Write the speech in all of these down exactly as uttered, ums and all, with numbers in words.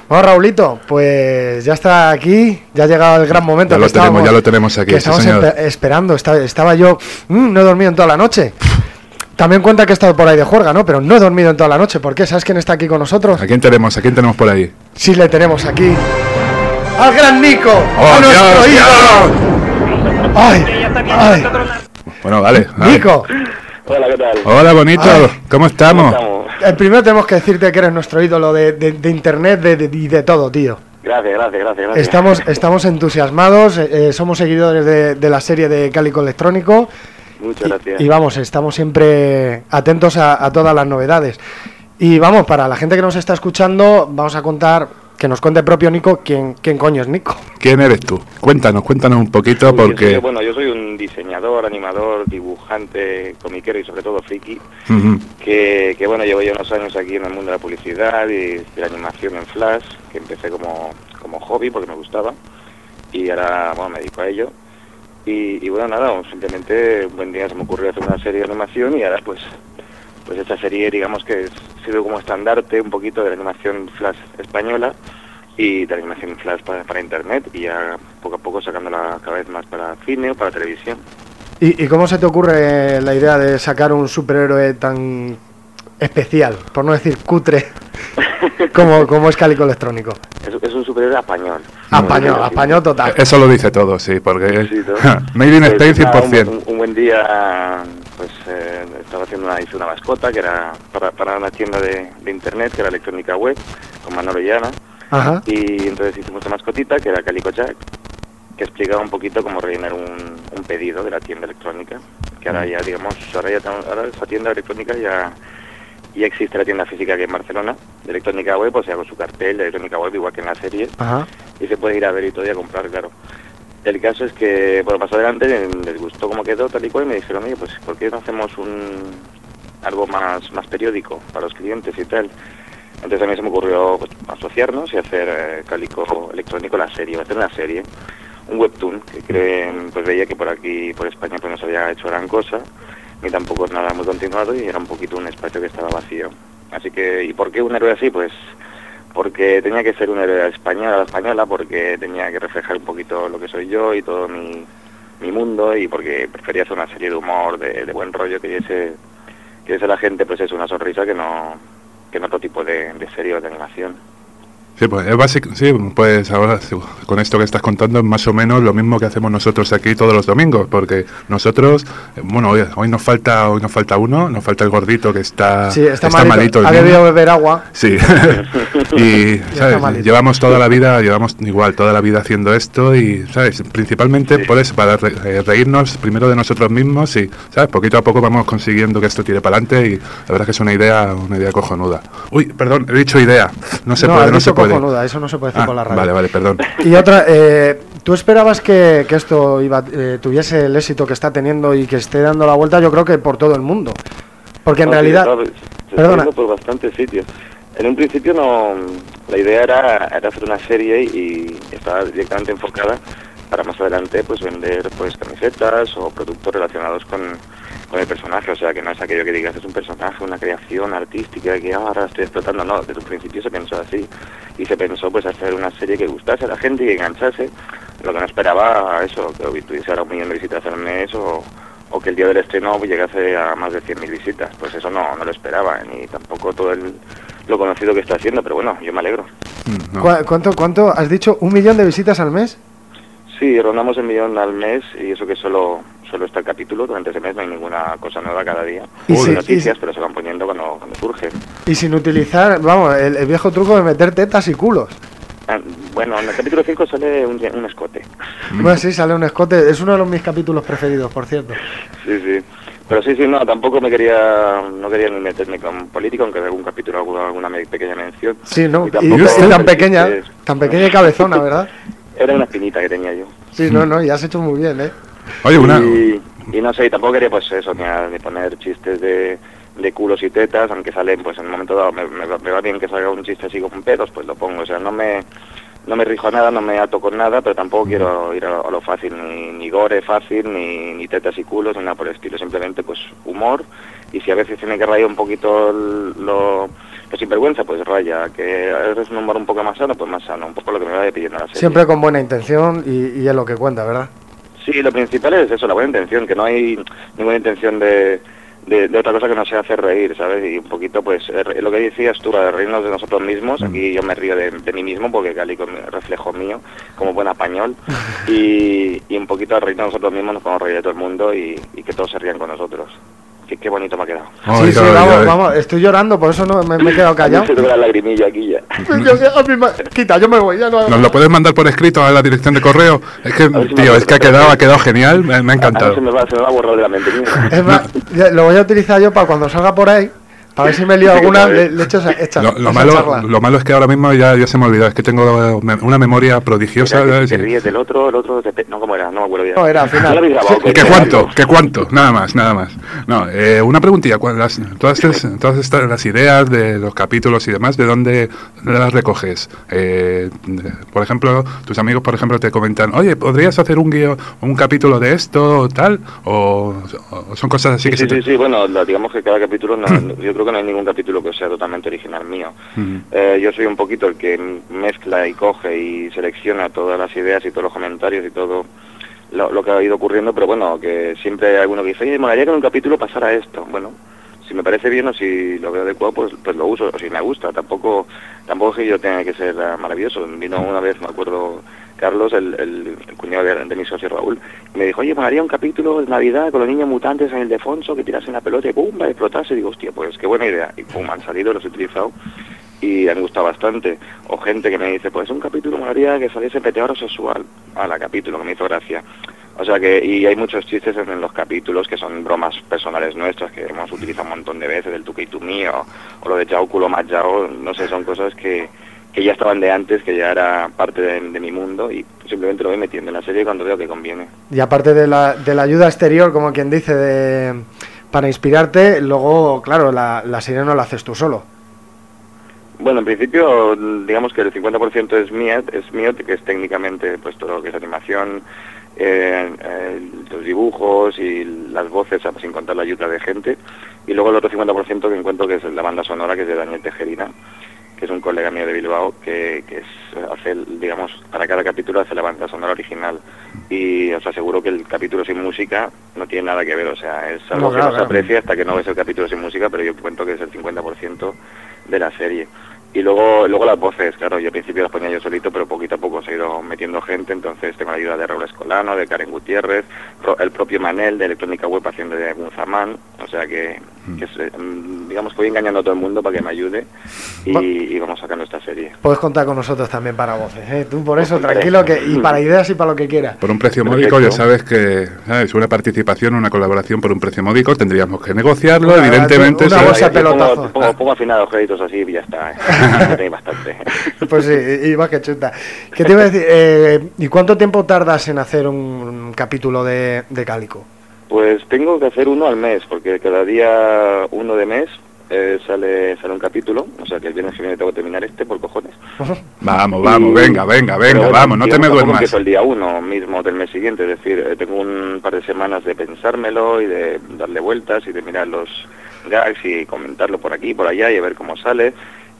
Bueno, Raulito, pues ya está aquí, ya ha llegado el gran momento. Ya que lo estábamos, tenemos, ya lo tenemos aquí. Que estamos sí, esper- esperando, estaba, estaba yo, mmm, no he dormido en toda la noche. También cuenta que he estado por ahí de juerga, ¿no? Pero no he dormido en toda la noche. ¿Por qué? ¿Sabes quién está aquí con nosotros? ¿A quién tenemos? ¿A quién tenemos por ahí? Sí, le tenemos aquí. ¡Al gran Nico! ¡Oh, ¡A nuestro Dios, ídolo! ¡Ay! ¡Ay! Bueno, vale. vale. ¡Nico! Hola, ¿qué tal? Hola, bonito. Ay. ¿Cómo estamos? ¿Cómo estamos? El primero tenemos que decirte que eres nuestro ídolo de, de, de internet de, de, y de todo, tío. Gracias, gracias, gracias, gracias. Estamos, estamos entusiasmados, eh, somos seguidores de, de la serie de Cálico Electrónico. Muchas gracias. Y, y vamos, estamos siempre atentos a, a todas las novedades. Y vamos, para la gente que nos está escuchando, vamos a contar, que nos cuente propio Nico, quién, quién coño es Nico. ¿Quién eres tú? Cuéntanos, cuéntanos un poquito Uy, yo porque... soy- bueno, yo soy un diseñador, animador, dibujante, comiquero y sobre todo friki, Ujú. que, que bueno, llevo ya unos años aquí en el mundo de la publicidad y de la animación en Flash, que empecé como, como hobby porque me gustaba y ahora, bueno, me dedico a ello. Y, y bueno, nada, simplemente un buen día se me ocurrió hacer una serie de animación y ahora pues pues esta serie digamos que es- sirve como estandarte un poquito de la animación Flash española y de la animación Flash para, para internet y ya poco a poco sacándola cada vez más para cine o para televisión. ¿Y, ¿Y cómo se te ocurre la idea de sacar un superhéroe tan especial, por no decir cutre, como, como es Cálico Electrónico? Es, es un superhéroe español. Apañó, Sí, apañó total. Eso lo dice todo, sí, porque... sí, ¿no? Made in Pues, Spain cien por nada, cien. Un, un- un buen día, pues eh, estaba haciendo una, hice una mascota que era para, para una tienda de, de internet, que era Electrónica Web, con Manolo Llana, Ajá. y entonces hicimos una mascotita que era Calico Jack, que explicaba un poquito cómo rellenar un, un pedido de la tienda electrónica, que ahora ya, digamos, ahora ya tenemos- ahora esa tienda electrónica ya, ya existe la tienda física aquí en Barcelona, de Electrónica Web, o sea, con su cartel de Electrónica Web, igual que en la serie, Ajá. y se puede ir a ver y todo y a comprar, claro. El caso es que, bueno, más adelante les gustó cómo quedó tal y cual y me dijeron, oye, pues ¿por qué no hacemos un algo más, más periódico para los clientes y tal? Entonces a mí se me ocurrió pues, asociarnos y hacer eh, Cálico Electrónico la serie, hacer una serie, un webtoon, que creen, pues veía que por aquí, por España, pues no se había hecho gran cosa, ni tampoco es nada muy continuado y era un poquito un espacio que estaba vacío. Así que, ¿y por qué un héroe así? Pues porque tenía que ser un héroe español, a la española, porque tenía que reflejar un poquito lo que soy yo y todo mi, mi mundo, y porque prefería hacer una serie de humor, de, de buen rollo, que diese, que diese a la gente, pues es una sonrisa que no, que en otro tipo de, de serie o de animación. Sí, pues es básico, sí, pues ahora sí, con esto que estás contando es más o menos lo mismo que hacemos nosotros aquí todos los domingos, porque nosotros, eh, bueno, hoy, hoy nos falta hoy nos falta uno, nos falta el gordito que está, Sí, está, malito. el Ha niño. debido beber agua. Sí, y está ¿sabes? malito. Llevamos toda la vida, llevamos igual toda la vida haciendo esto y, ¿sabes? Principalmente Sí. por eso, para re- eh, reírnos primero de nosotros mismos y, ¿sabes? Poquito a poco vamos consiguiendo que esto tire para adelante y la verdad es que es una idea, una idea cojonuda. Uy, perdón, he dicho idea, no se no, puede, has no dicho se puede. cojonuda, eso no se puede decir Ah, por la radio. vale, vale, perdón. Y otra, eh, ¿tú esperabas que, que esto iba, eh, tuviese el éxito que está teniendo y que esté dando la vuelta? Yo creo que por todo el mundo. Porque en No, sí, realidad... está- se está Perdona. yendo por bastantes sitios. En un principio no, la idea era, era hacer una serie y estaba directamente enfocada para más adelante pues vender pues camisetas o productos relacionados con, con el personaje, o sea que no es aquello que digas es un personaje, una creación artística que ahora estoy explotando, no, desde un principio se pensó así y se pensó pues hacer una serie que gustase a la gente y que enganchase, lo que no esperaba eso, que tuviese ahora un millón de visitas al mes o, o que el día del estreno llegase a más de cien mil visitas, pues eso no, no lo esperaba, ni tampoco todo el, lo conocido que está haciendo, pero bueno, yo me alegro. Mm, no. ¿Cu- ¿Cuánto, ¿Cuánto? ¿Has dicho un millón de visitas al mes? Sí, rondamos el millón al mes y eso que solo solo está el capítulo, durante ese mes no hay ninguna cosa nueva cada día. Y Hay si- noticias, y si- pero se van poniendo cuando, cuando surgen. Y sin utilizar, vamos, el, el viejo truco de meter tetas y culos. Ah, bueno, en el capítulo cinco sale un, un escote. Bueno, sí, sale un escote. Es uno de los mis capítulos preferidos, por cierto. Sí, sí. Pero sí, sí, no, tampoco me quería, no quería ni meterme con política, aunque en algún capítulo alguna, alguna me- pequeña mención. Sí, ¿no? Y Y, tampoco- y tan pero pequeña, sí que es- tan pequeña y cabezona, ¿verdad? Era una espinita que tenía yo. Sí, no, no, y has hecho muy bien, ¿eh? Oye, una... Y, y no sé, y tampoco quería pues eso, ni, a- ni poner chistes de, de culos y tetas, aunque salen pues en un momento dado, me, me va- me va bien que salga un chiste así con pedos, pues lo pongo, o sea, no me no me rijo a nada, no me ato con nada, pero tampoco quiero ir a, a lo fácil, ni, ni gore fácil, ni, ni tetas y culos, ni nada por el estilo, simplemente pues humor, y si a veces tiene que rayar un poquito el, lo, lo sinvergüenza, pues raya, que a veces un humor un poco más sano, pues más sano, un poco lo que me vaya pidiendo la serie. Siempre con buena intención y, y es lo que cuenta, ¿verdad? Sí, lo principal es eso, la buena intención, que no hay ninguna intención de... De, de otra cosa que no sea hacer reír, ¿sabes? Y un poquito, pues, eh, lo que decías tú, de reírnos de nosotros mismos. Aquí yo me río de, de mí mismo, porque Cálico es un reflejo mío, como buen español. Y, y un poquito de reírnos de nosotros mismos, nos podemos reír de todo el mundo y, y que todos se rían con nosotros. Qué, qué bonito me ha quedado. Sí, sí, sí, vamos, vamos, estoy llorando, por eso no me, me he quedado callado. Se te ve la lagrimilla aquí ya. Yo, a mí me, quita, yo me voy, ya no. ¿Nos lo puedes mandar por escrito a la dirección de correo? Es que, si tío, es que ha quedado, ha quedado genial, me, me ha encantado. Se me, va, se me va a borrar de la mente. Es más, lo voy a utilizar yo para cuando salga por ahí. A ver si me lío alguna, le, le echo esa, esa, lo, lo, esa malo, charla. Lo malo es que ahora mismo ya, ya se me ha olvidado, es que tengo una memoria prodigiosa. Mira, que si te ríes del otro, el otro... Te, no, ¿cómo era? No me acuerdo ya. No, era al final. ¿Y qué cuánto? ¿Qué cuánto? Nada más, nada más. No, eh, una preguntilla, las, todas, estas, todas estas las ideas de los capítulos y demás, ¿de dónde las recoges? Eh, por ejemplo, tus amigos, por ejemplo, te comentan, oye, ¿podrías hacer un guión, un capítulo de esto o tal? O, o son cosas así sí, que sí, se te... sí, sí, bueno, la, digamos que cada capítulo, no, yo creo que no hay ningún capítulo que sea totalmente original mío. Uh-huh. eh, yo soy un poquito el que mezcla y coge y selecciona todas las ideas y todos los comentarios y todo lo, lo que ha ido ocurriendo, pero bueno, que siempre hay alguno que dice, oye, me molaría que en un capítulo pasara esto. Bueno, si me parece bien o si lo veo adecuado, pues pues lo uso, o si me gusta. Tampoco tampoco es que yo tenga que ser uh, maravilloso. Vino una vez, me acuerdo, Carlos, el, el, el cuñado de, de mi socio Raúl, y me dijo, oye, me haría un capítulo de Navidad con los niños mutantes en el Ildefonso, que tirasen la pelota y pum, va a explotarse. Y digo, hostia, pues qué buena idea. Y pum, han salido, los he utilizado y me gusta bastante. O gente que me dice, pues un capítulo me haría que saliese Meteoro Sexual. A la capítulo, que me hizo gracia. O sea que, y hay muchos chistes en los capítulos que son bromas personales nuestras, que hemos utilizado un montón de veces, el tú que y tú mío, o lo de Yao culo más Yao, no sé, son cosas que, que ya estaban de antes, que ya era parte de, de mi mundo, y simplemente lo voy metiendo en la serie cuando veo que conviene. Y aparte de la, de la ayuda exterior, como quien dice, de para inspirarte, luego, claro, la, la serie no la haces tú solo. Bueno, en principio, digamos que el cincuenta por ciento es mía, es mío, que es técnicamente pues todo lo que es animación, eh, eh, los dibujos y las voces, sin contar la ayuda de gente, y luego el otro cincuenta por ciento que encuentro que es la banda sonora, que es de Daniel Tejerina, que es un colega mío de Bilbao, que, que es, hace, digamos, para cada capítulo hace la banda sonora original, y os aseguro que el capítulo sin música no tiene nada que ver, o sea, es algo no, claro, que no se aprecia claro. hasta que no ves el capítulo sin música, pero yo cuento que es el cincuenta por ciento de la serie. Y luego luego las voces, claro, yo al principio las ponía yo solito, pero poquito a poco se ha ido metiendo gente, entonces tengo la ayuda de Raúl Escolano, de Karen Gutiérrez, el propio Manel de Electrónica Web haciendo de Gunzamán, o sea que, que es, digamos que voy engañando a todo el mundo para que me ayude y, y vamos sacando esta serie. Puedes contar con nosotros también para voces, ¿eh? Tú por eso, pues tranquilo, que y para ideas y para lo que quieras. Por un precio Perfecto. módico, ya sabes que ¿sabes? Una participación, una colaboración por un precio módico, tendríamos que negociarlo, una, evidentemente. Una bolsa pelotazo. Pongo, pongo, pongo afinados créditos así y ya está, ¿eh? Tenéis bastante. Pues sí, y va que chuta. ¿Qué te iba a decir? Eh, ¿Y cuánto tiempo tardas en hacer un, un capítulo de, de Cálico? Pues tengo que hacer uno al mes, porque cada día uno de mes eh, sale sale un capítulo, o sea que el viernes que viene tengo que terminar este por cojones. Vamos, vamos, y, venga, venga, venga, bueno, vamos, no te me duermas. Empiezo el día uno mismo del mes siguiente, es decir, eh, tengo un par de semanas de pensármelo y de darle vueltas y de mirar los gags y comentarlo por aquí, por allá y a ver cómo sale.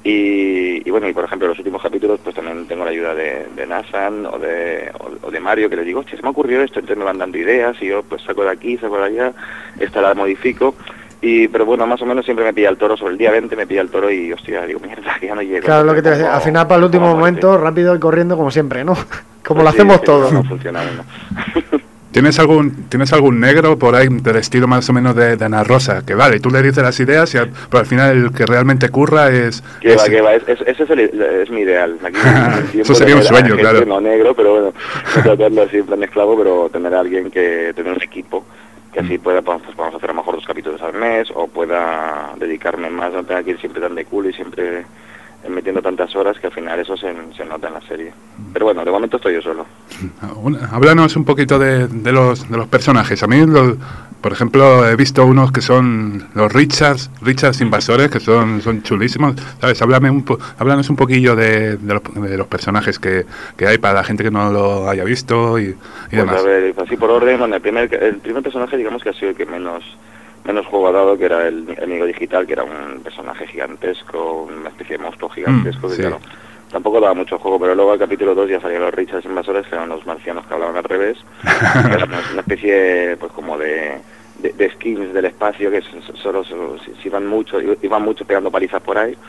Y, y bueno, y por ejemplo los últimos capítulos pues también tengo la ayuda de, de Nathan o de, o, o de Mario, que les digo, hostia, se me ha ocurrido esto, entonces me van dando ideas y yo pues saco de aquí, saco de allá, esta la modifico. Y, pero bueno, más o menos siempre me pilla el toro, sobre el día veinte me pilla el toro y hostia, digo, mierda, que ya no llego. Claro, lo que te decía, al final para el último momento, rápido y corriendo como siempre, ¿no? Como pues lo sí, hacemos todos. No funciona uno. ¿Tienes algún tienes algún negro por ahí del estilo más o menos de, de Ana Rosa? Que vale, tú le dices las ideas, y al, pero al final el que realmente curra es... Que va, que va, es, es, ese es, el, es mi ideal. Aquí, eso sería un sueño, gente, claro. No negro, pero bueno, no tratarlo así en plan esclavo, pero tener a alguien que, tener un equipo, que así pueda, pues vamos a hacer a lo mejor dos capítulos al mes, o pueda dedicarme más, no tenga que ir siempre tan de culo y siempre metiendo tantas horas que al final eso se, se nota en la serie. Pero bueno, de momento estoy yo solo. Háblanos un poquito de, de los de los personajes. A mí los, por ejemplo, he visto unos que son los Richards, Richards invasores, que son, son chulísimos, ¿sabes? Háblame un po, háblanos un poquillo de, de, los, de los personajes que, que hay para la gente que no lo haya visto y, y pues demás. A ver, así por orden, bueno, el primer, el primer personaje, digamos que ha sido el que menos menos juego ha dado, que era el enemigo digital, que era un personaje gigantesco, una especie de monstruo gigantesco, mm, que sí. Claro, tampoco daba mucho juego, pero luego al capítulo dos ya salieron los Richards invasores, que eran los marcianos que hablaban al revés, que eran una especie, pues como de, de, de skins del espacio, que solo, solo si iban mucho, iban mucho pegando palizas por ahí.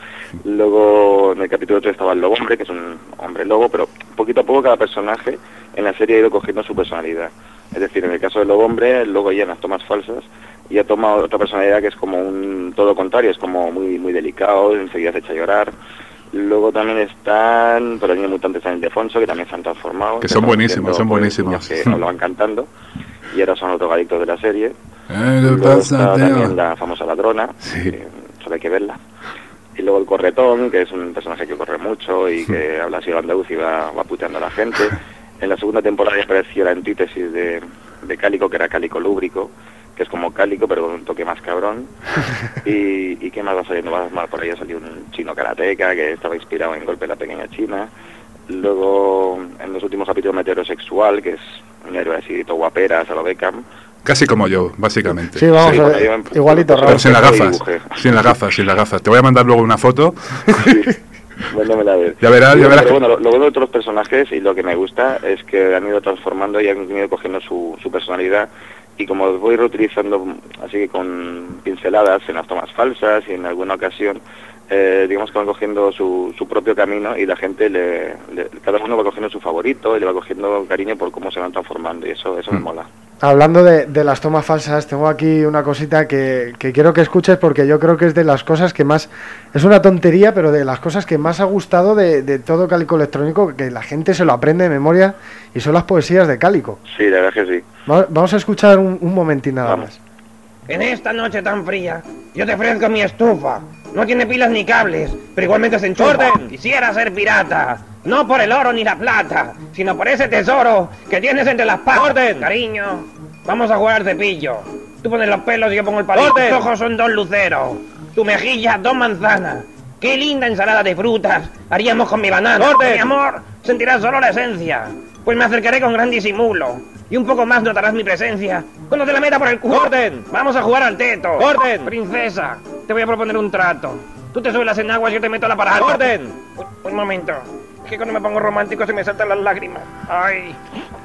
Luego en el capítulo tres estaba el lobo hombre, que es un hombre lobo, pero poquito a poco cada personaje en la serie ha ido cogiendo su personalidad. Es decir, en el caso del lobo hombre, luego ya en las tomas falsas, y ha tomado otra personalidad que es como un todo contrario, es como muy muy delicado, enseguida se echa a llorar. Luego también están por la línea mutantes en Ildefonso, que también se han transformado. Que son buenísimos, son buenísimos. Que hablaban cantando, y ahora son los drogadictos de la serie. Eh, luego pasa, está tío? también la famosa ladrona, sí. que solo hay que verla. Y luego el corretón, que es un personaje que corre mucho y que habla así andaluz y va, va puteando a la gente. En la segunda temporada ya apareció la antítesis de, de Cálico, que era Cálico Lúbrico, que es como Cálico pero con un toque más cabrón. y, y qué más va saliendo, va más por ahí ha salido un chino karateca que estaba inspirado en Golpe de la Pequeña China. Luego en los últimos capítulos Meteorosexual, que es un héroe así todo guaperas a lo Beckham. Casi como yo, básicamente. Sí, vamos, Sí, a bueno, ver, yo- igualito, Pero Raúl. sin las Yo gafas, dibujé. sin las gafas, sin las gafas. Te voy a mandar luego una foto. Mándamela a ver. Ya verás, ya Pero verás que- bueno, lo, lo bueno de todos los personajes y lo que me gusta es que han ido transformando y han ido cogiendo su, su personalidad, y como voy reutilizando así que con pinceladas en las tomas falsas y en alguna ocasión, eh, digamos que van cogiendo su, su propio camino, y la gente le, le- cada uno va cogiendo su favorito y le va cogiendo cariño por cómo se van transformando, y eso eso me Mm. mola. Hablando de, de las tomas falsas, tengo aquí una cosita que, que quiero que escuches, porque yo creo que es de las cosas que más... Es una tontería, pero de las cosas que más ha gustado de, de todo Cálico Electrónico, que la gente se lo aprende de memoria, y son las poesías de Cálico. Sí, la verdad es que sí. Va- Vamos a escuchar un, un momentín nada Vamos. más. En esta noche tan fría, yo te ofrezco mi estufa. No tiene pilas ni cables, pero igualmente se enchufa. ¡Orden! Quisiera ser pirata, no por el oro ni la plata, sino por ese tesoro que tienes entre las patas. ¡Orden! Cariño, vamos a jugar al cepillo. Tú pones los pelos y yo pongo el palito. ¡Orden! Tus ojos son dos luceros, tu mejilla dos manzanas. ¡Qué linda ensalada de frutas haríamos con mi banana! ¡Orden! Mi amor, sentirás solo la esencia, pues me acercaré con gran disimulo. Y un poco más notarás mi presencia cuando te la meta por el culo. ¡Orden! Vamos a jugar al teto. ¡Orden! Princesa, te voy a proponer un trato. Tú te suelas en agua y yo te meto la parada. ¡Orden! Un, un momento. Es que cuando me pongo romántico se me saltan las lágrimas. Ay.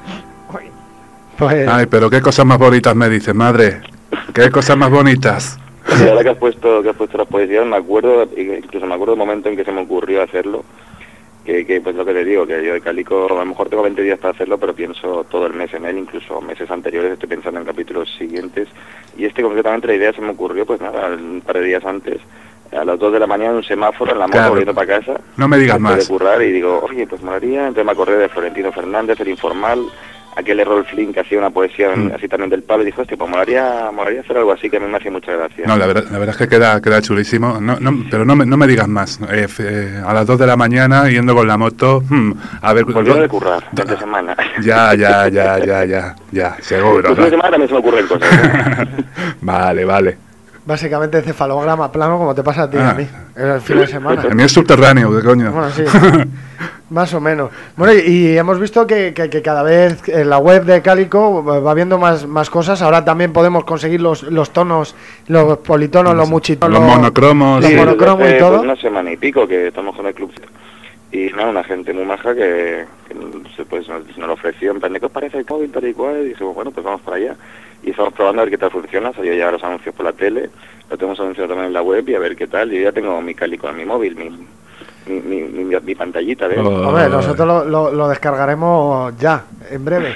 Ay. Pues, Ay, pero qué cosas más bonitas me dices, madre. Qué cosas más bonitas. Y ahora que has puesto que has puesto las poesías, me acuerdo, incluso me acuerdo del momento en que se me ocurrió hacerlo, que, que pues lo que te digo, que yo de Cálico a lo mejor tengo veinte días para hacerlo, pero pienso todo el mes en él, incluso meses anteriores estoy pensando en capítulos siguientes, y este concretamente la idea se me ocurrió pues nada, un par de días antes, a las dos de la mañana en un semáforo en la moto Claro. volviendo para casa. No me digas después más. de currar, y digo, oye, pues molaría, entonces me acordé de Florentino Fernández, el informal, aquel Errol Flynn que hacía una poesía Mm. así también del palo, y dijo, hostia, pues molaría, molaría hacer algo así, que a mí me hacía mucha gracia. No, la verdad, la verdad es que queda, queda chulísimo. No, no, pero no me, no me digas más. Eh, f- eh, a las dos de la mañana yendo con la moto. hmm, a ver. Volviendo de currar, fin de semana. Ya, ya, ya, ya, ya, ya, seguro. Los fines de ¿no? semana también se me ocurren cosas. ¿eh? Vale, vale. básicamente cefalograma plano, como te pasa a ti y Ah. a mí. El fin de semana. El mío es subterráneo, ¿qué coño? Bueno, sí. Más o menos. Bueno, y, y hemos visto que, que, que cada vez en la web de Cálico va viendo más, más cosas. Ahora también podemos conseguir los, los tonos, los politonos, los muchitonos, Los monocromos. los Sí, monocromos desde y hace, todo. pues, una semana y pico que estamos con el club. Y nada, una gente muy maja que, que pues, nos, nos lo ofreció en plan de, ¿qué os parece el móvil tal y cual? Y dijimos, bueno, pues vamos para allá. Y estamos probando a ver qué tal funciona. Salió ya los anuncios por la tele, lo tenemos anunciado también en la web y a ver qué tal. Yo ya tengo mi Cálico en mi móvil, mi, mi, mi, mi, mi pantallita de... Oh. Hombre, nosotros lo, lo, lo descargaremos ya, en breve.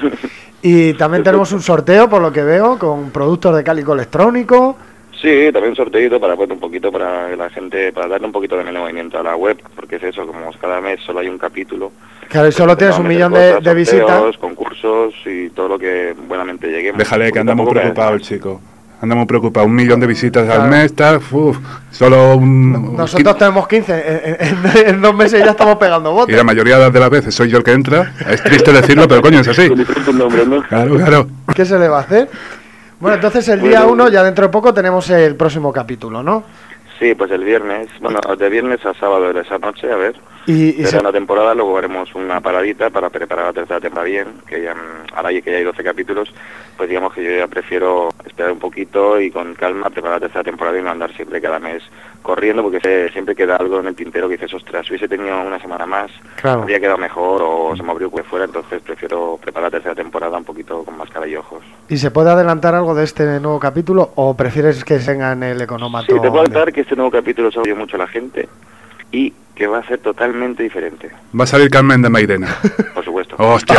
Y también tenemos un sorteo, por lo que veo, con productos de Cálico electrónico. Sí, también un sorteito para pues, un poquito para que la gente, para darle un poquito de menos movimiento a la web, porque es eso, como cada mes solo hay un capítulo. Claro, y solo tienes un Vamos a millón meter de, cosas, de visitas. sorteos, concursos y todo lo que buenamente lleguemos. Déjale, que Poquito anda a muy poco, preocupado el que- chico. Anda muy preocupado. Un millón de visitas Claro. al mes, tal. Uf, solo un. Nosotros tenemos quince, en, en- en dos meses ya estamos pegando Y botes. la mayoría de las veces soy yo el que entra. Es triste decirlo, pero coño, es así. Con diferentes nombres, ¿no? Claro, claro. ¿Qué se le va a hacer? Bueno, entonces el día uno, ya dentro de poco, tenemos el próximo capítulo, ¿no? Sí, pues el viernes, bueno, de viernes a sábado de esa noche, a ver. Y, y será se- una temporada, luego haremos una paradita para preparar la tercera temporada bien, que ya, mm, ahora ya que ya hay doce capítulos, pues digamos que yo ya prefiero esperar un poquito y con calma preparar la tercera temporada y no andar siempre cada mes corriendo, porque se- siempre queda algo en el tintero que dices, ostras, si hubiese tenido una semana más, Claro. habría quedado mejor o se me abrió que fuera, entonces prefiero preparar la tercera temporada un poquito con más cara y ojos. ¿Y se puede adelantar algo de este nuevo capítulo o prefieres que venga en el economato? Sí, te puedo contar que este nuevo capítulo se ha oído mucho a la gente y que va a ser totalmente diferente, Va a salir Carmen de Mairena. por supuesto. ¡Hostias!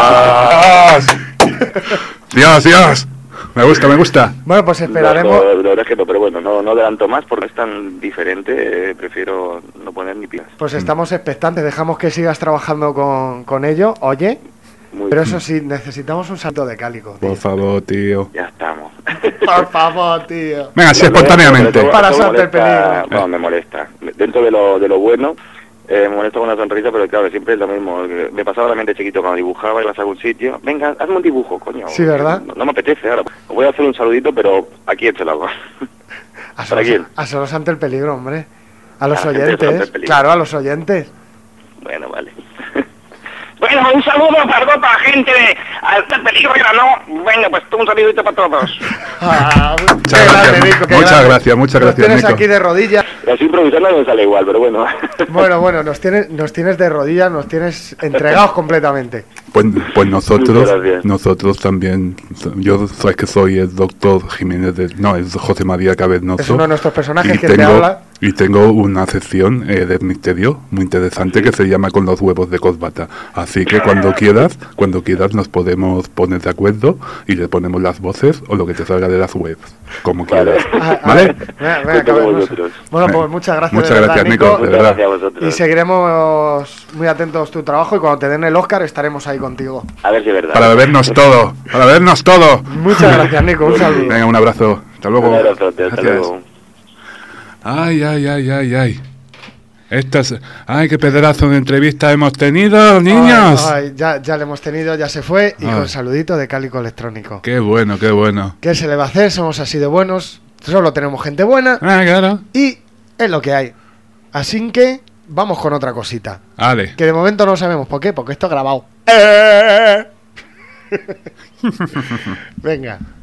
¡Dios, Dios! Me gusta, me gusta. Bueno, pues esperaremos. No, no, la verdad es que no, pero bueno, no, no adelanto más porque es tan diferente, eh, prefiero no poner ni pilas. Pues estamos expectantes, dejamos que sigas trabajando con, con ello, oye. Muy Pero bien, eso sí, necesitamos un salto de cálico, tío. Por favor, tío. ya estamos. Por favor, tío. Venga, sí, Lo- lo- espontáneamente. lo- Para lo- hacerte el molesta- peligro. Bueno, me molesta. Dentro de lo, de lo bueno, eh, me molesta con una sonrisa, pero claro, siempre es lo mismo. Me pasaba también de chiquito cuando dibujaba, ibas a algún sitio. Venga, hazme un dibujo, coño. Sí, ¿verdad? No, no me apetece ahora. Os voy a hacer un saludito, pero ¿a quién se lo hago? A ¿Para solos, quién? a solos ante el peligro, hombre. A los A la gente ante oyentes. el peligro. Claro, a los oyentes. Bueno, vale. Bueno, un saludo para toda la gente de Alta Peligro no. Bueno, pues un saludito para todos. Ah, Muchas qué gracias, grande, Nico, qué muchas grande. gracias, muchas Nos gracias, tienes Nico. aquí de rodillas. Así improvisando no me sale igual, pero bueno. Bueno, bueno, nos tienes, nos tienes de rodillas, nos tienes entregados completamente. Pues, pues nosotros, Muchas gracias. nosotros también, yo sabes que soy el doctor Jiménez, de, no, es José María Cabeznoso. Es uno de nuestros personajes y que te tengo, habla. Y tengo una sección eh, de misterio muy interesante que se llama Con los huevos de Cosbata. Así que cuando quieras, cuando quieras nos podemos poner de acuerdo y le ponemos las voces o lo que te salga de las webs, como Vale. quieras. Ah, ah, ¿Vale? venga, venga, Cuento con Cabeznoso. vosotros. Bueno, pues Venga. muchas gracias. Muchas de verdad, gracias, Nico. De Muchas verdad. gracias a vosotros. Y seguiremos muy atentos a tu trabajo y cuando te den el Oscar estaremos ahí contigo. A ver si es verdad. Para bebernos todo, para bebernos todo. Muchas gracias, Nico. Un saludo. Venga, un abrazo. Hasta luego. Un abrazote, hasta Gracias. luego. Ay, ay, ay, ay, ay. Estas, ay, qué pedazo de entrevista hemos tenido, niños. Ay, ay, ya, ya le hemos tenido, ya se fue. Y Ay. con saludito de Cálico Electrónico. Qué bueno, qué bueno. ¿Qué se le va a hacer? Somos así de buenos. Solo tenemos gente buena. Ah, claro. Y es lo que hay. Así que vamos con otra cosita. Vale. Que de momento no sabemos por qué, porque esto es grabado. Venga.